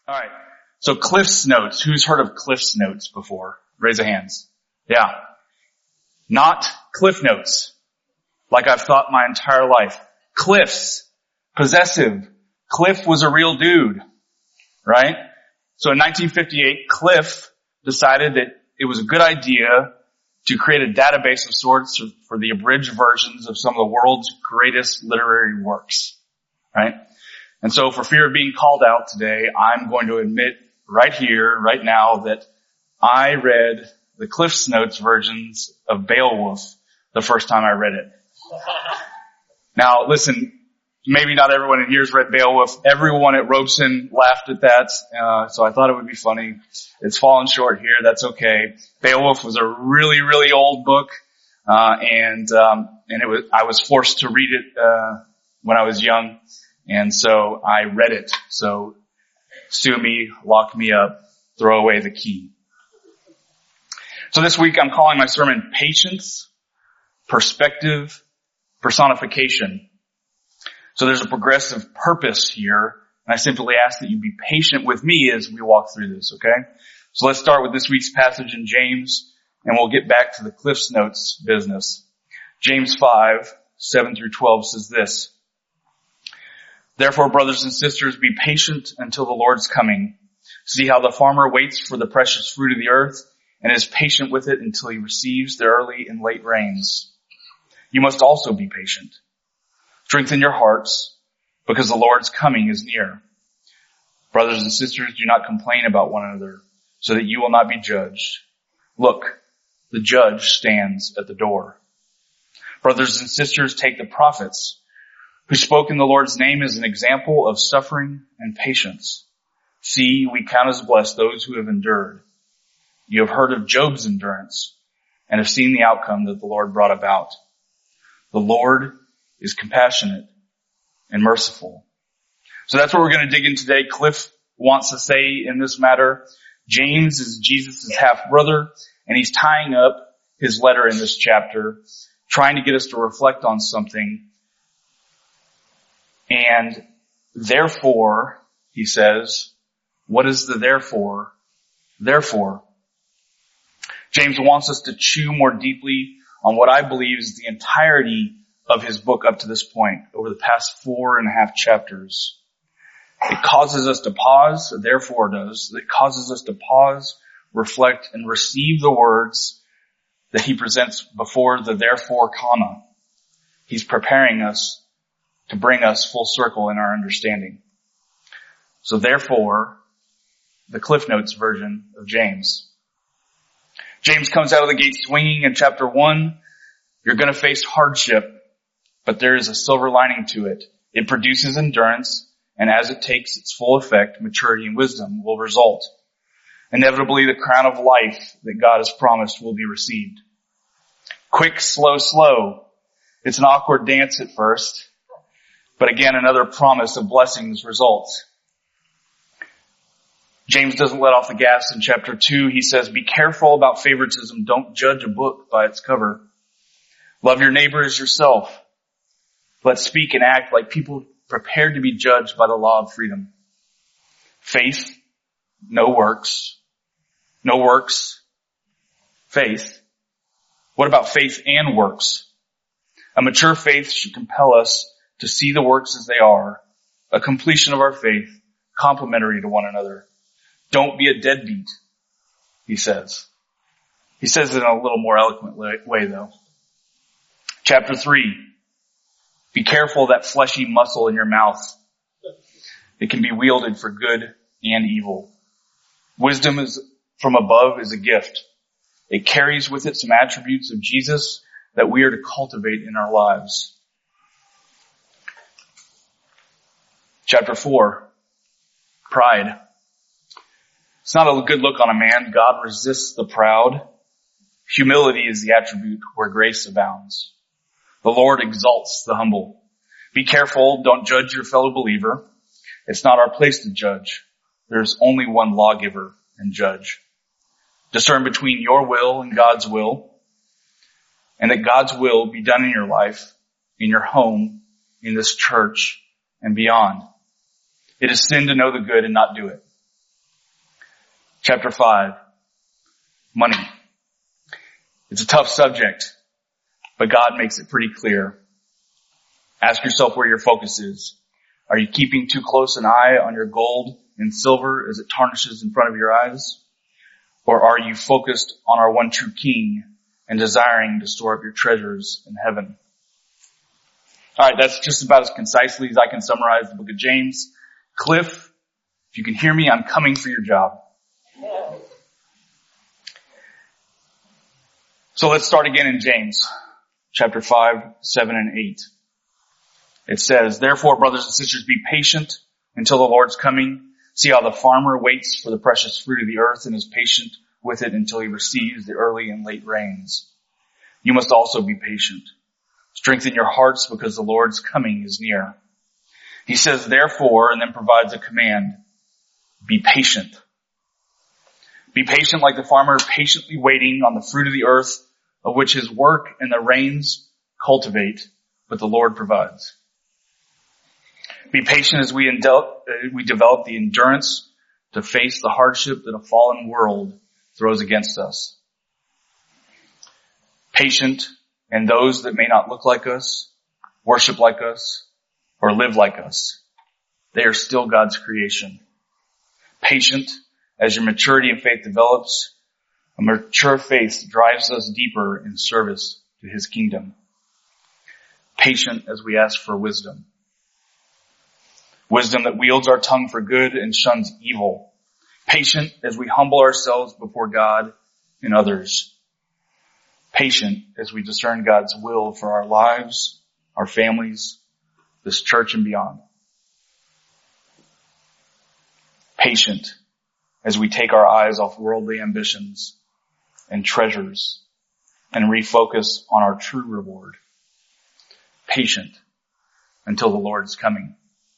All right. So Cliff's Notes. Who's heard of Cliff's Notes before? Raise your hands. Yeah. Not Cliff Notes, like I've thought my entire life. Cliff's. Possessive. Cliff was a real dude. Right? So in 1958, Cliff decided that it was a good idea to create a database of sorts for the abridged versions of some of the world's greatest literary works. Right? And so for fear of being called out today, I'm going to admit right here, right now, that I read the Cliff's Notes versions of Beowulf the first time I read it. Now listen, maybe not everyone in here has read Beowulf. Everyone at Robeson laughed at that, so I thought it would be funny. It's fallen short here. That's okay. Beowulf was a really, really old book, and I was forced to read it when I was young, and so I read it. So sue me, lock me up, throw away the key. So this week I'm calling my sermon Patience, Perspective, Personification. So there's a progressive purpose here, and I simply ask that you be patient with me as we walk through this, okay? So let's start with this week's passage in James, and we'll get back to the Cliff's Notes business. James 5, 7 through 12 says this: Therefore, brothers and sisters, be patient until the Lord's coming. See how the farmer waits for the precious fruit of the earth and is patient with it until he receives the early and late rains. You must also be patient. Strengthen your hearts, because the Lord's coming is near. Brothers and sisters, do not complain about one another, so that you will not be judged. Look, the judge stands at the door. Brothers and sisters, take the prophets who spoke in the Lord's name as an example of suffering and patience. See, we count as blessed those who have endured. You have heard of Job's endurance and have seen the outcome that the Lord brought about. The Lord is compassionate and merciful. So that's what we're going to dig in today. Cliff wants to say in this matter, James is Jesus' half-brother, and he's tying up his letter in this chapter, trying to get us to reflect on something. And therefore, he says, what is the therefore? Therefore, James wants us to chew more deeply on what I believe is the entirety of his book up to this point, over the past 4.5 chapters. It causes us to pause, therefore does. It causes us to pause, reflect, and receive the words that he presents before the therefore comma. He's preparing us to bring us full circle in our understanding. So therefore, the Cliff Notes version of James. James comes out of the gate swinging in chapter 1. You're going to face hardship, but there is a silver lining to it. It produces endurance, and as it takes its full effect, maturity and wisdom will result. Inevitably, the crown of life that God has promised will be received. Quick, slow, slow. It's an awkward dance at first, but again, another promise of blessings results. James doesn't let off the gas in chapter 2. He says, be careful about favoritism. Don't judge a book by its cover. Love your neighbor as yourself. Let's speak and act like people prepared to be judged by the law of freedom. Faith, no works. No works, faith. What about faith and works? A mature faith should compel us to see the works as they are, a completion of our faith, complementary to one another. Don't be a deadbeat, he says. He says it in a little more eloquent way, though. Chapter 3. Be careful of that fleshy muscle in your mouth. It can be wielded for good and evil. Wisdom from above is a gift. It carries with it some attributes of Jesus that we are to cultivate in our lives. Chapter 4. Pride. It's not a good look on a man. God resists the proud. Humility is the attribute where grace abounds. The Lord exalts the humble. Be careful. Don't judge your fellow believer. It's not our place to judge. There's only one lawgiver and judge. Discern between your will and God's will, and that God's will be done in your life, in your home, in this church, and beyond. It is sin to know the good and not do it. Chapter 5, money. It's a tough subject, but God makes it pretty clear. Ask yourself where your focus is. Are you keeping too close an eye on your gold and silver as it tarnishes in front of your eyes? Or are you focused on our one true King and desiring to store up your treasures in heaven? All right, that's just about as concisely as I can summarize the book of James. Cliff, if you can hear me, I'm coming for your job. So let's start again in James, chapter 5, 7, and 8. It says, "Therefore, brothers and sisters, be patient until the Lord's coming. See how the farmer waits for the precious fruit of the earth and is patient with it until he receives the early and late rains. You must also be patient. Strengthen your hearts because the Lord's coming is near." He says, therefore, and then provides a command. Be patient. Be patient like the farmer, patiently waiting on the fruit of the earth, of which his work and the rains cultivate, but the Lord provides. Be patient as we develop the endurance to face the hardship that a fallen world throws against us. Patient and those that may not look like us, worship like us, or live like us. They are still God's creation. Patient as your maturity in faith develops. A mature faith drives us deeper in service to His kingdom. Patient as we ask for wisdom. Wisdom that wields our tongue for good and shuns evil. Patient as we humble ourselves before God and others. Patient as we discern God's will for our lives, our families, this church and beyond. Patient as we take our eyes off worldly ambitions and treasures and refocus on our true reward. Patient until the Lord's coming.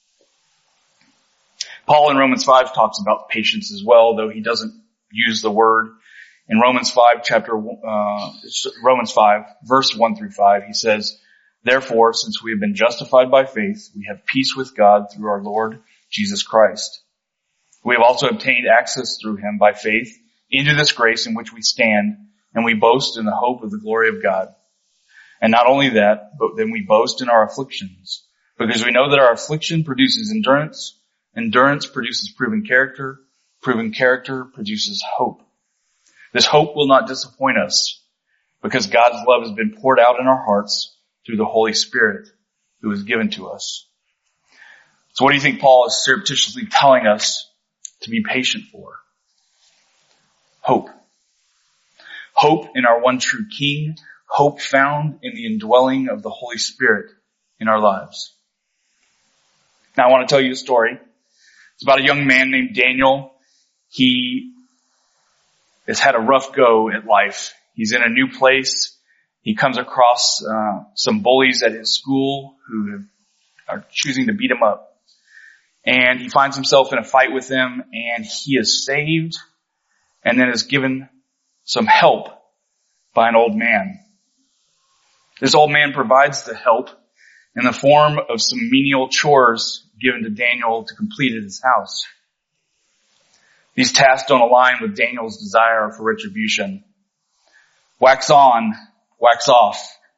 Paul in Romans 5 talks about patience as well, though he doesn't use the word. In Romans 5, Romans 5, verse 1 through 5, he says, "Therefore, since we have been justified by faith, we have peace with God through our Lord Jesus Christ. We have also obtained access through Him by faith into this grace in which we stand, and we boast in the hope of the glory of God. And not only that, but then we boast in our afflictions, because we know that our affliction produces endurance, endurance produces proven character produces hope. This hope will not disappoint us, because God's love has been poured out in our hearts through the Holy Spirit who is given to us." So what do you think Paul is surreptitiously telling us to be patient for? Hope. Hope in our one true King. Hope found in the indwelling of the Holy Spirit in our lives. Now I want to tell you a story. It's about a young man named Daniel. He has had a rough go at life. He's in a new place. He comes across some bullies at his school who are choosing to beat him up. And he finds himself in a fight with them, and he is saved and then is given some help by an old man. This old man provides the help in the form of some menial chores given to Daniel to complete at his house. These tasks don't align with Daniel's desire for retribution. Wax on, wax off.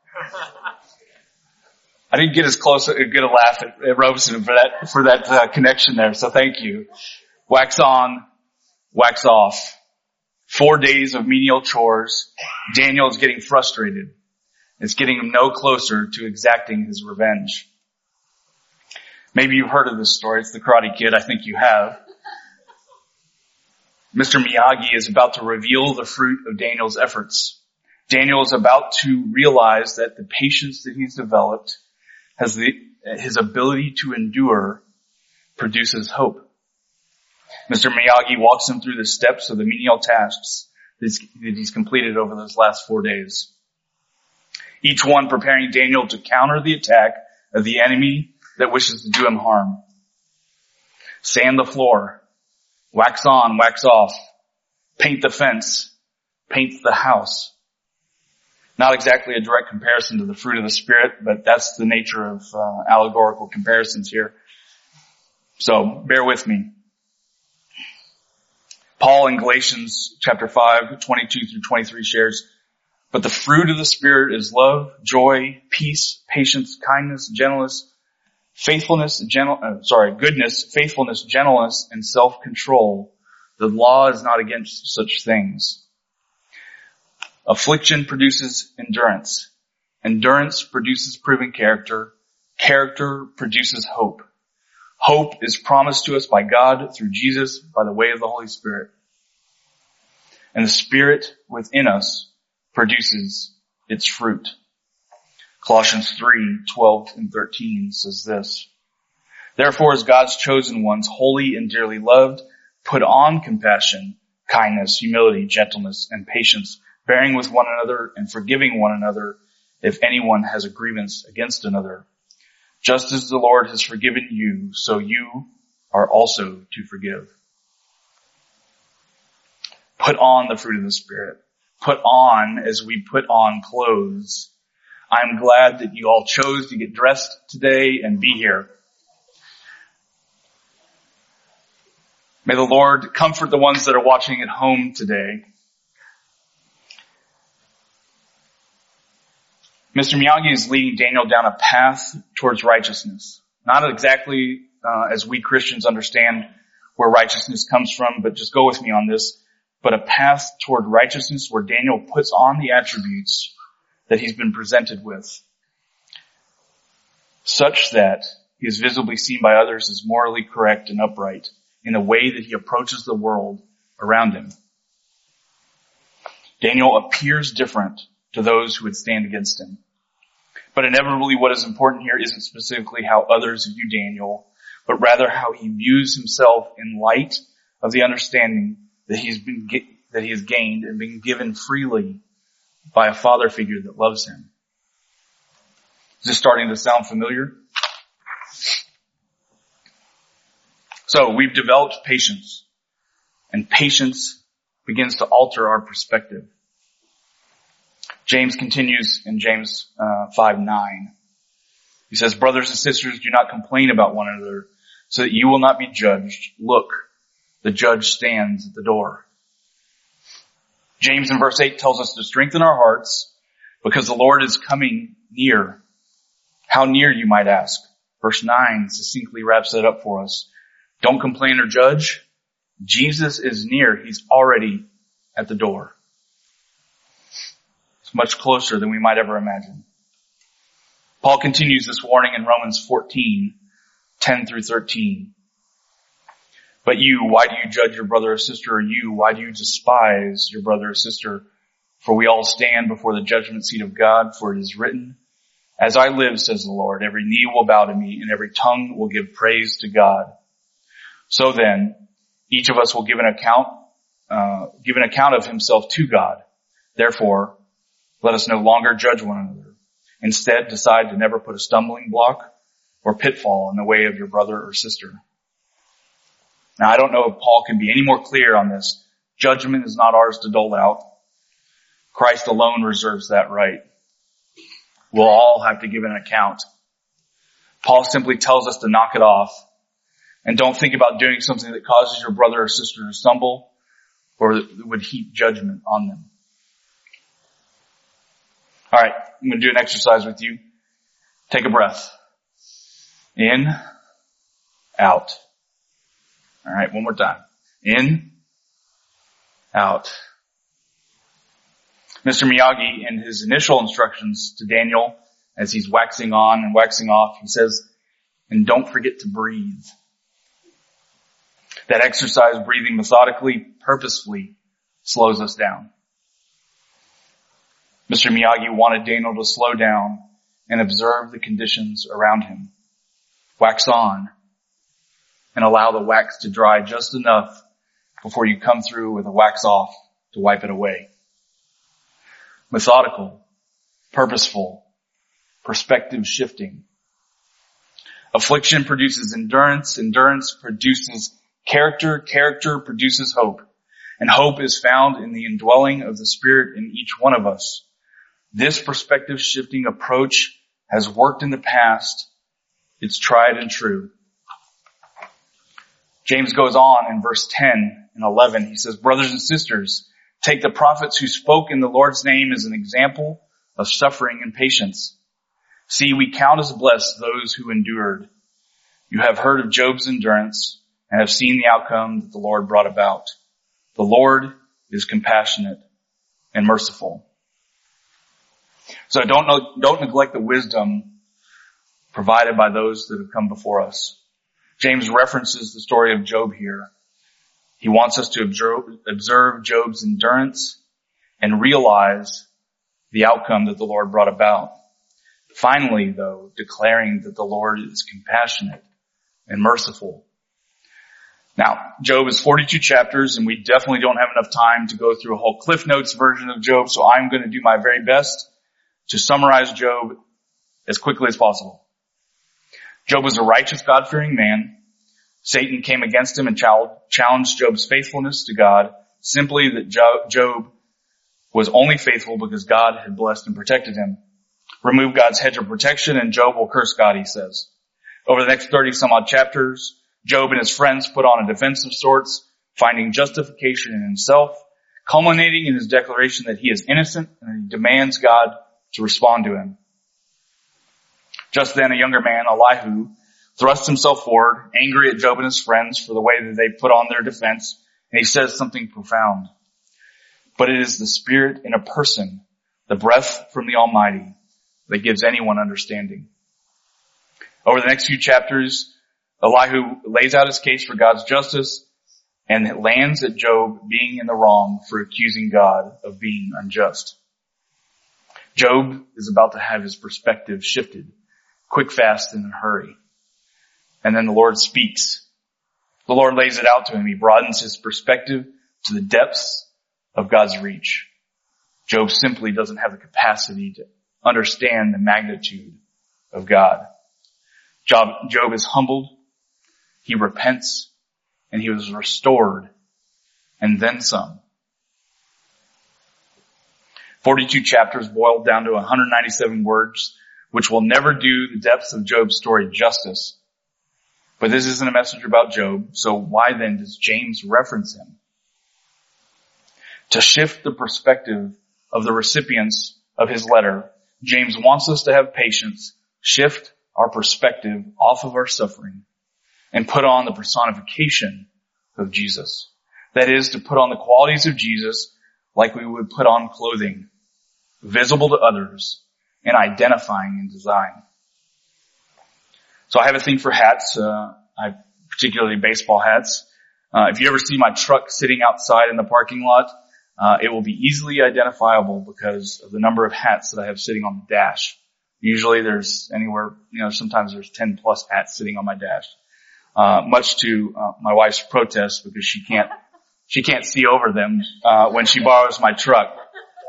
I didn't get as close, get a laugh at Robeson for that connection there, so thank you. Wax on, wax off. 4 days of menial chores. Daniel is getting frustrated. It's getting him no closer to exacting his revenge. Maybe you've heard of this story. It's the Karate Kid. I think you have. Mr. Miyagi is about to reveal the fruit of Daniel's efforts. Daniel is about to realize that the patience that he's developed his ability to endure produces hope. Mr. Miyagi walks him through the steps of the menial tasks that he's completed over those last 4 days. Each one preparing Daniel to counter the attack of the enemy that wishes to do him harm. Sand the floor. Wax on, wax off. Paint the fence. Paint the house. Not exactly a direct comparison to the fruit of the Spirit, but that's the nature of allegorical comparisons here. So bear with me. Paul in Galatians chapter 5, 22 through 23 shares, but the fruit of the Spirit is love, joy, peace, patience, kindness, gentleness, goodness, faithfulness, gentleness, and self-control. The law is not against such things. Affliction produces endurance. Endurance produces proven character. Character produces hope. Hope is promised to us by God through Jesus by the way of the Holy Spirit. And the Spirit within us produces its fruit. Colossians 3:12 and 13 says this, therefore, as God's chosen ones, holy and dearly loved, put on compassion, kindness, humility, gentleness, and patience, bearing with one another and forgiving one another if anyone has a grievance against another. Just as the Lord has forgiven you, so you are also to forgive. Put on the fruit of the Spirit. Put on as we put on clothes. I'm glad that you all chose to get dressed today and be here. May the Lord comfort the ones that are watching at home today. Mr. Miyagi is leading Daniel down a path towards righteousness. Not exactly as we Christians understand where righteousness comes from, but just go with me on this. But a path toward righteousness where Daniel puts on the attributes that he's been presented with, such that he is visibly seen by others as morally correct and upright in the way that he approaches the world around him. Daniel appears different to those who would stand against him. But inevitably what is important here isn't specifically how others view Daniel, but rather how he views himself in light of the understanding that he has gained and been given freely by a father figure that loves him. Is this starting to sound familiar? So we've developed patience, and patience begins to alter our perspective. James continues in James 5:9. He says, brothers and sisters, do not complain about one another so that you will not be judged. Look, the judge stands at the door. James in verse 8 tells us to strengthen our hearts because the Lord is coming near. How near, you might ask? Verse 9 succinctly wraps that up for us. Don't complain or judge. Jesus is near. He's already at the door. It's much closer than we might ever imagine. Paul continues this warning in Romans 14:10 through 13. But you, why do you judge your brother or sister? Or you, why do you despise your brother or sister? For we all stand before the judgment seat of God, for it is written, as I live, says the Lord, every knee will bow to me and every tongue will give praise to God. So then, each of us will give an account of himself to God. Therefore, let us no longer judge one another. Instead, decide to never put a stumbling block or pitfall in the way of your brother or sister. Now, I don't know if Paul can be any more clear on this. Judgment is not ours to dole out. Christ alone reserves that right. We'll all have to give an account. Paul simply tells us to knock it off. And don't think about doing something that causes your brother or sister to stumble or that would heap judgment on them. All right, I'm going to do an exercise with you. Take a breath. In, out. All right, one more time. In, out. Mr. Miyagi, in his initial instructions to Daniel, as he's waxing on and waxing off, he says, and don't forget to breathe. That exercise, breathing methodically, purposefully, slows us down. Mr. Miyagi wanted Daniel to slow down and observe the conditions around him. Wax on and allow the wax to dry just enough before you come through with a wax off to wipe it away. Methodical, purposeful, perspective shifting. Affliction produces endurance. Endurance produces character. Character produces hope. And hope is found in the indwelling of the Spirit in each one of us. This perspective shifting approach has worked in the past. It's tried and true. James goes on in verse 10 and 11, he says, brothers and sisters, take the prophets who spoke in the Lord's name as an example of suffering and patience. See, we count as blessed those who endured. You have heard of Job's endurance and have seen the outcome that the Lord brought about. The Lord is compassionate and merciful. So don't neglect the wisdom provided by those that have come before us. James references the story of Job here. He wants us to observe Job's endurance and realize the outcome that the Lord brought about. Finally, though, declaring that the Lord is compassionate and merciful. Now, Job is 42 chapters, and we definitely don't have enough time to go through a whole Cliff Notes version of Job, so I'm going to do my very best to summarize Job as quickly as possible. Job was a righteous, God-fearing man. Satan came against him and challenged Job's faithfulness to God, simply that Job was only faithful because God had blessed and protected him. Remove God's hedge of protection and Job will curse God, he says. Over the next 30 some odd chapters, Job and his friends put on a defense of sorts, finding justification in himself, culminating in his declaration that he is innocent and he demands God to respond to him. Just then, a younger man, Elihu, thrust himself forward, angry at Job and his friends for the way that they put on their defense, and he says something profound. But it is the Spirit in a person, the breath from the Almighty, that gives anyone understanding. Over the next few chapters, Elihu lays out his case for God's justice, and it lands at Job being in the wrong for accusing God of being unjust. Job is about to have his perspective shifted, quick, fast, and in a hurry. And then the Lord speaks. The Lord lays it out to him. He broadens his perspective to the depths of God's reach. Job simply doesn't have the capacity to understand the magnitude of God. Job is humbled. He repents, and he was restored, and then some. 42 chapters boiled down to 197 words, which will never do the depths of Job's story justice. But this isn't a message about Job, so why then does James reference him? To shift the perspective of the recipients of his letter, James wants us to have patience, shift our perspective off of our suffering, and put on the personification of Jesus. That is, to put on the qualities of Jesus like we would put on clothing, visible to others, and identifying in design. So I have a thing for hats, particularly baseball hats. If you ever see my truck sitting outside in the parking lot, it will be easily identifiable because of the number of hats that I have sitting on the dash. Usually there's anywhere, sometimes there's 10 plus hats sitting on my dash. Much to my wife's protest because she can't see over them when she borrows my truck.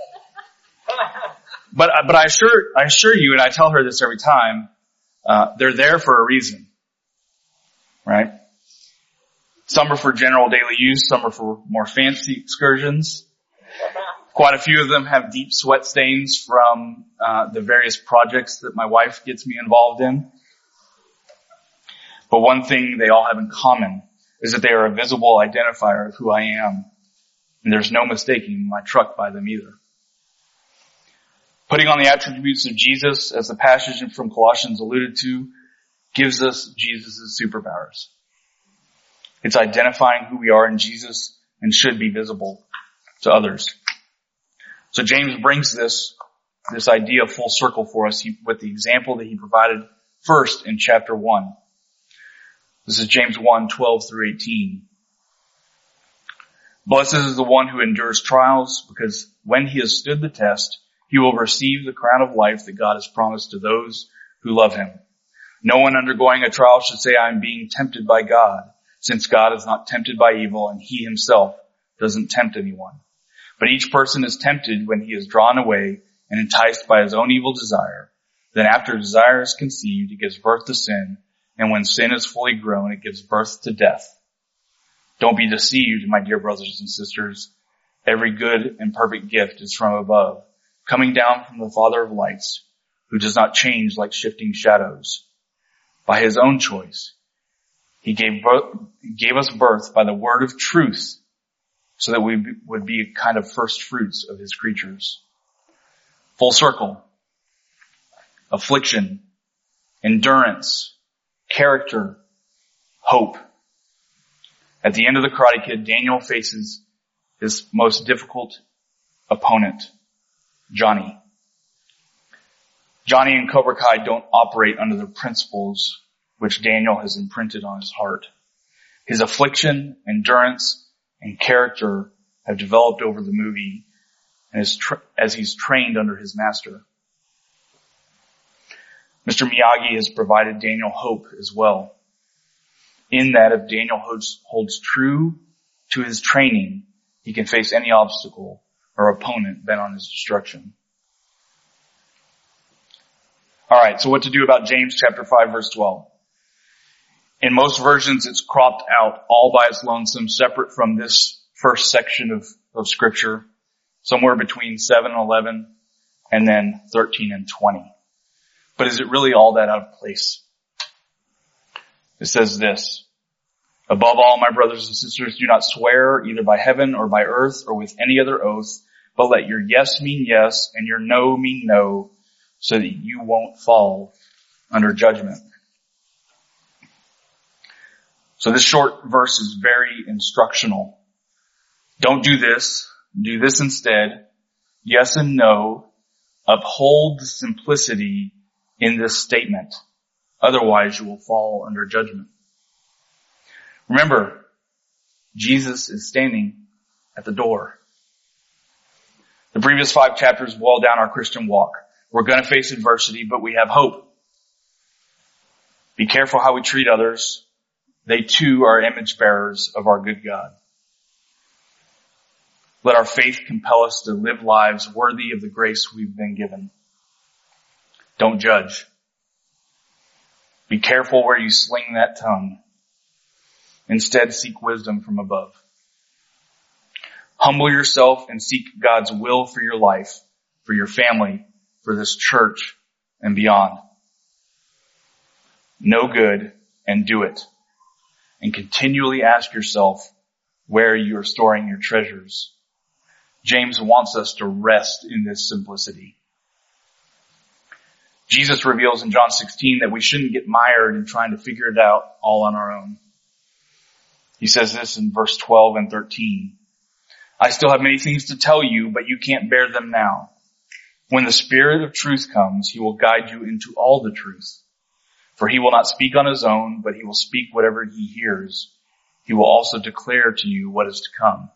But I assure you, and I tell her this every time, they're there for a reason, right? Some are for general daily use, some are for more fancy excursions. Quite a few of them have deep sweat stains from the various projects that my wife gets me involved in. But one thing they all have in common is that they are a visible identifier of who I am, and there's no mistaking my truck by them either. Putting on the attributes of Jesus, as the passage from Colossians alluded to, gives us Jesus' superpowers. It's identifying who we are in Jesus and should be visible to others. So James brings this idea full circle for us with the example that he provided first in chapter 1. This is James 1:12-18. Blessed is the one who endures trials, because when he has stood the test, he will receive the crown of life that God has promised to those who love him. No one undergoing a trial should say, I am being tempted by God, since God is not tempted by evil and he himself doesn't tempt anyone. But each person is tempted when he is drawn away and enticed by his own evil desire. Then after desire is conceived, it gives birth to sin. And when sin is fully grown, it gives birth to death. Don't be deceived, my dear brothers and sisters. Every good and perfect gift is from above, coming down from the Father of lights, who does not change like shifting shadows. By his own choice, he gave us birth by the word of truth so that we would be kind of first fruits of his creatures. Full circle. Affliction, endurance, character, hope. At the end of the Karate Kid, Daniel faces his most difficult opponent, Johnny. Johnny and Cobra Kai don't operate under the principles which Daniel has imprinted on his heart. His affliction, endurance, and character have developed over the movie and as he's trained under his master. Mr. Miyagi has provided Daniel hope as well. In that if Daniel holds true to his training, he can face any obstacle or opponent bent on his destruction. Alright, so what to do about James chapter 5 verse 12? In most versions it's cropped out all by its lonesome, separate from this first section of scripture, somewhere between 7 and 11, and then 13 and 20. But is it really all that out of place? It says this, above all, my brothers and sisters, do not swear either by heaven or by earth or with any other oath, but let your yes mean yes and your no mean no, so that you won't fall under judgment. So this short verse is very instructional. Don't do this instead. Yes and no. Uphold the simplicity in this statement. Otherwise you will fall under judgment. Remember, Jesus is standing at the door. The previous 5 chapters boil down our Christian walk. We're going to face adversity, but we have hope. Be careful how we treat others. They too are image bearers of our good God. Let our faith compel us to live lives worthy of the grace we've been given. Don't judge. Be careful where you sling that tongue. Instead, seek wisdom from above. Humble yourself and seek God's will for your life, for your family, for this church, and beyond. Know good and do it. And continually ask yourself where you are storing your treasures. James wants us to rest in this simplicity. Jesus reveals in John 16 that we shouldn't get mired in trying to figure it out all on our own. He says this in verse 12 and 13. I still have many things to tell you, but you can't bear them now. When the Spirit of truth comes, he will guide you into all the truth. For he will not speak on his own, but he will speak whatever he hears. He will also declare to you what is to come.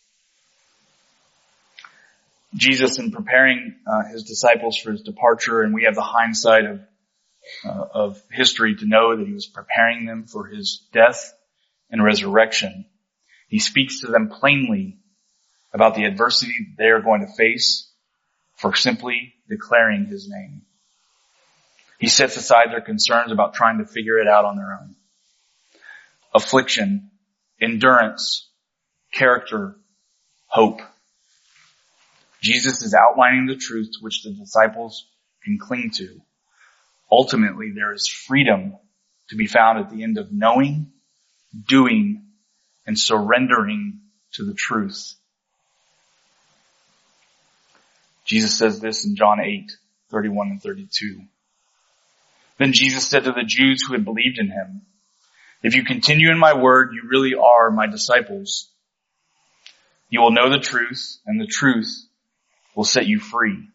Jesus, in preparing his disciples for his departure, and we have the hindsight of history to know that he was preparing them for his death and resurrection, he speaks to them plainly about the adversity they are going to face for simply declaring his name. He sets aside their concerns about trying to figure it out on their own. Affliction, endurance, character, hope. Jesus is outlining the truth to which the disciples can cling to. Ultimately, there is freedom to be found at the end of knowing, doing, and surrendering to the truth. Jesus says this in John 8:31 and 32. Then Jesus said to the Jews who had believed in him, if you continue in my word, you really are my disciples. You will know the truth, and the truth will set you free.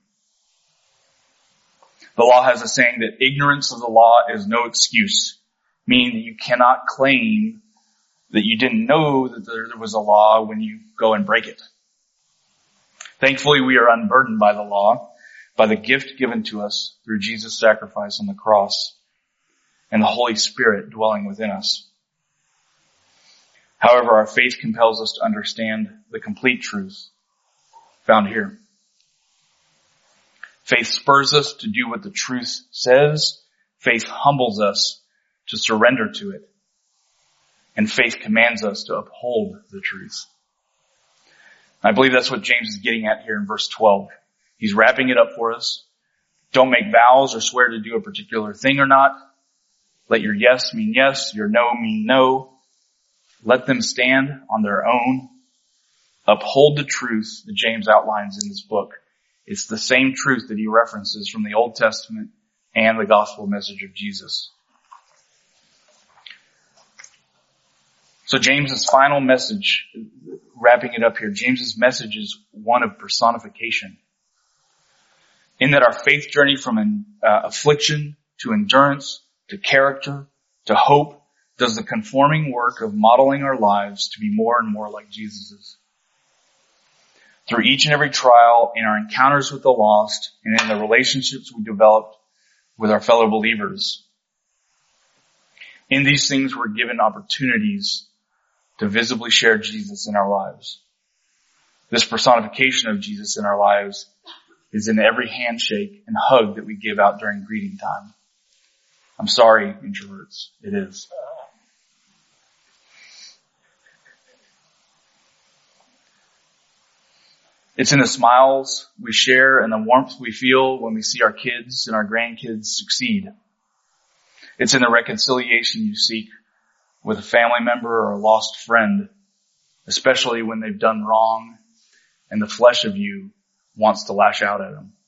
The law has a saying that ignorance of the law is no excuse, meaning that you cannot claim that you didn't know that there was a law when you go and break it. Thankfully, we are unburdened by the law, by the gift given to us through Jesus' sacrifice on the cross and the Holy Spirit dwelling within us. However, our faith compels us to understand the complete truth found here. Faith spurs us to do what the truth says. Faith humbles us to surrender to it. And faith commands us to uphold the truth. I believe that's what James is getting at here in verse 12. He's wrapping it up for us. Don't make vows or swear to do a particular thing or not. Let your yes mean yes, your no mean no. Let them stand on their own. Uphold the truth that James outlines in this book. It's the same truth that he references from the Old Testament and the gospel message of Jesus. So James's final message, wrapping it up here, James's message is one of personification. In that our faith journey from affliction to endurance to character to hope does the conforming work of modeling our lives to be more and more like Jesus's. Through each and every trial, in our encounters with the lost, and in the relationships we developed with our fellow believers. In these things, we're given opportunities to visibly share Jesus in our lives. This personification of Jesus in our lives is in every handshake and hug that we give out during greeting time. I'm sorry, introverts. It is. It's in the smiles we share and the warmth we feel when we see our kids and our grandkids succeed. It's in the reconciliation you seek with a family member or a lost friend, especially when they've done wrong and the flesh of you wants to lash out at them.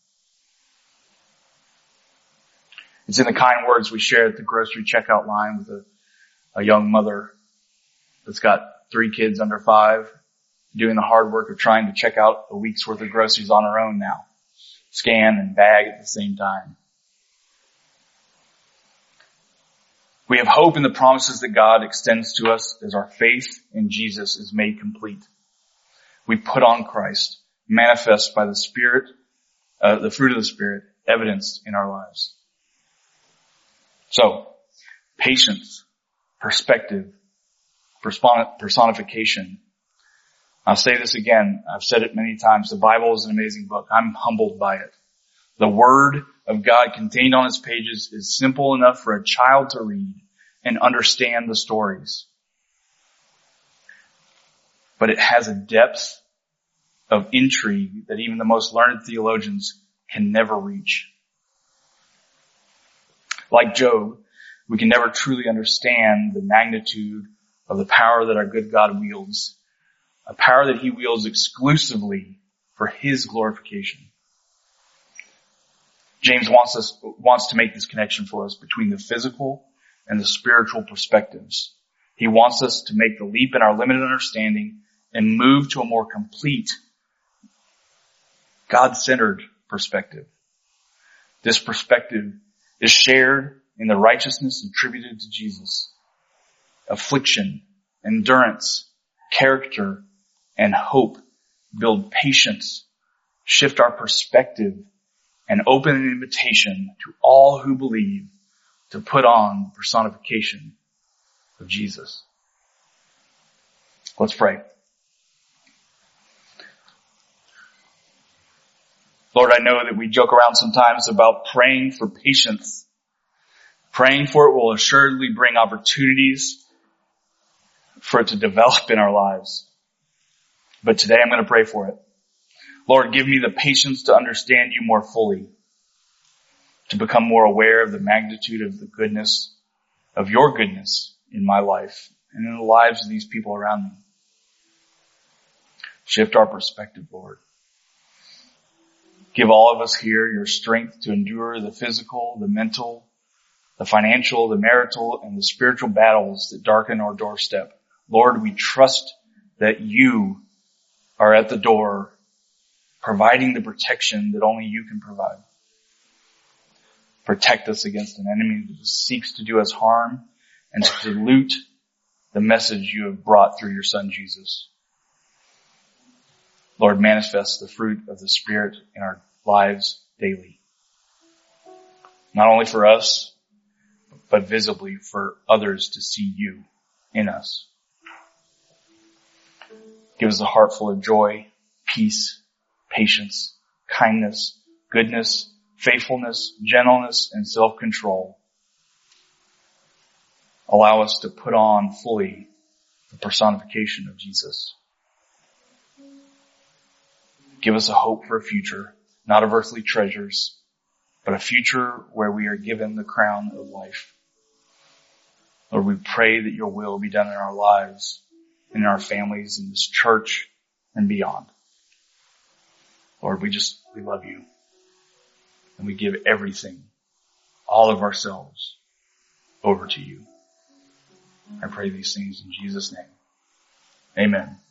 It's in the kind words we share at the grocery checkout line with a young mother that's got 3 kids under 5, doing the hard work of trying to check out a week's worth of groceries on her own now. Scan and bag at the same time. We have hope in the promises that God extends to us as our faith in Jesus is made complete. We put on Christ, manifest by the Spirit, the fruit of the Spirit, evidenced in our lives. So, patience, perspective, personification. I'll say this again. I've said it many times. The Bible is an amazing book. I'm humbled by it. The Word of God contained on its pages is simple enough for a child to read and understand the stories. But it has a depth of intrigue that even the most learned theologians can never reach. Like Job, we can never truly understand the magnitude of the power that our good God wields, a power that he wields exclusively for his glorification. James wants to make this connection for us between the physical and the spiritual perspectives. He wants us to make the leap in our limited understanding and move to a more complete, God-centered perspective. This perspective is shared in the righteousness attributed to Jesus. Affliction, endurance, character, and hope build patience, shift our perspective, and open an invitation to all who believe to put on the personification of Jesus. Let's pray. Lord, I know that we joke around sometimes about praying for patience. Praying for it will assuredly bring opportunities for it to develop in our lives. But today I'm going to pray for it. Lord, give me the patience to understand you more fully, to become more aware of the magnitude of the goodness, of your goodness in my life and in the lives of these people around me. Shift our perspective, Lord. Give all of us here your strength to endure the physical, the mental, the financial, the marital, and the spiritual battles that darken our doorstep. Lord, we trust that you are at the door, providing the protection that only you can provide. Protect us against an enemy that seeks to do us harm and to dilute the message you have brought through your Son, Jesus. Lord, manifest the fruit of the Spirit in our lives daily. Not only for us, but visibly for others to see you in us. Give us a heart full of joy, peace, patience, kindness, goodness, faithfulness, gentleness, and self-control. Allow us to put on fully the personification of Jesus. Give us a hope for a future, not of earthly treasures, but a future where we are given the crown of life. Lord, we pray that your will be done in our lives, in our families, in this church, and beyond. Lord, we love you. And we give everything, all of ourselves, over to you. I pray these things in Jesus' name. Amen.